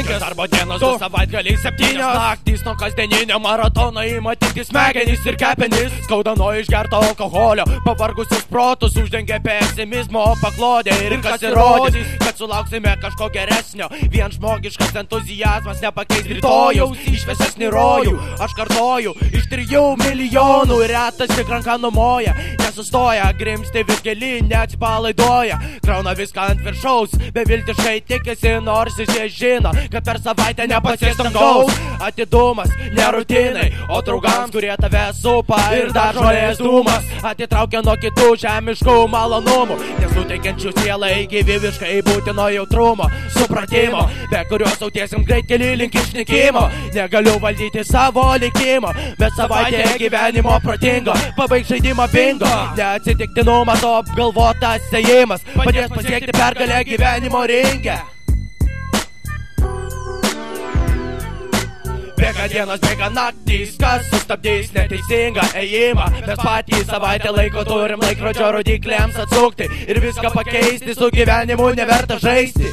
5 darbo dienos, 2 savaitgaliai, 7 naktys nuo kasdieninio maratono įmatyti smegenys ir kepenys. Skauda nuo išgerto alkoholio, pavargusius protus uždengia pesimizmo paklodė. Ir kas įrodys, kad sulauksime kažko geresnio. Vien žmogiškas entuzijazmas nepakeis rytojaus išvesesnį rojų. Aš kartoju, iš 3 milijonų retas tik ranka numoja. Nesustoja, grimsti vis gilyn, neatsipalaiduoja. Krauna viską ant viršaus, beviltiškai tikisi, nors jie žino, kad per savaitę nepasieks dangaus. Atidumas, ne rutinai, o draugams, kurie tave supa ir dar žolės dūmas. Atitraukia nuo kitų žemiškų malonumų, nesuteikiančių sielai gyvybiškai būtino jautrumo, supratimo, be kurios sautiesim greit keli link išnykimo. Negaliu valdyti savo likimo, bet savaitė gyvenimo protingo, pabaig žaidimą bingo. Neatsitiktinumas, o apgalvotas ėjimas padės pasiekti pergalę gyvenimo ringe. Bėga dienos, bėga naktys, kas sustabdys neteisingą ėjimą. Mes patys savaitę laiko turim laikrodžio rodyklėms atsukti ir viską pakeisti, su gyvenimu neverta žaisti.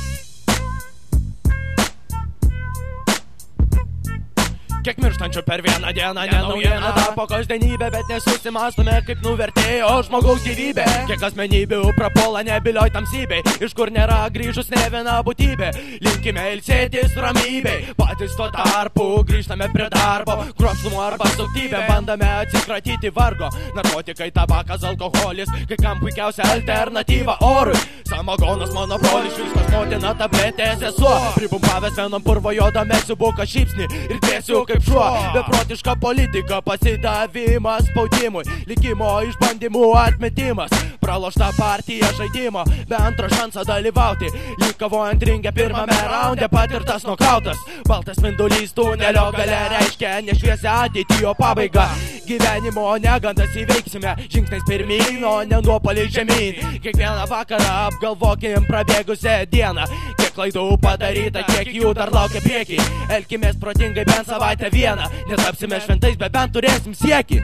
Kiek mirštančių per vieną dieną, ne naujiena tapo kasdienybė, bet nesusimąstome, kaip nuvertėjo žmogaus gyvybė. Kiek asmenybių prapuola nebylioj tamsybei, iš kur nėra grįžus ne viena būtybė. Linkime ilsėtis ramybei, patys tuo tarpu grįžtame prie darbo. Kruopštumu arba suktybė, bandame atsikratyti vargo. Narkotikai, tabakas, alkoholis, kai kam puikiausia alternatyva orui. Samagonas, mano brolis, švilskas, motina, tabletė, sesuo. Pripumpavęs venom purvo jodo mesiu buką šypsnį ir dėsiu kaip šuo. Beprotiška politika, pasidavimas spaudimui, likimo išbandymų atmetimas. Pralošta partija žaidimo, be antro šanso dalyvauti. Lyg kovojant ringe pirmame raunde, patirtas nokautas. Baltas spindulys tunelio gale reiškia nešviesią ateitį, jo pabaigą. Gyvenimo negandas įveiksime žingsniais pirmyn, o ne nuopuoliais žemyn. Kiekvieną vakarą apgalvokim prabėgusią dieną. Kiek klaidų padaryta, kiek jų dar laukia priekį. Elkimės protingai bent savaitę vieną, netapsime šventais, bet bent turėsim siekį.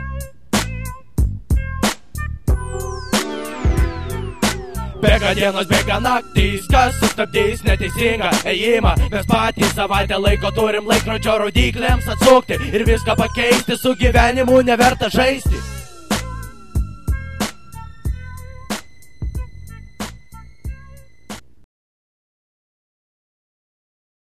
Bėga dienos, bėga naktys, kas sustabdys neteisingą ėjimą. Mes patys savaitę laiko turim laikrodžio rodyklėms atsukti ir viską pakeisti, su gyvenimu neverta žaisti.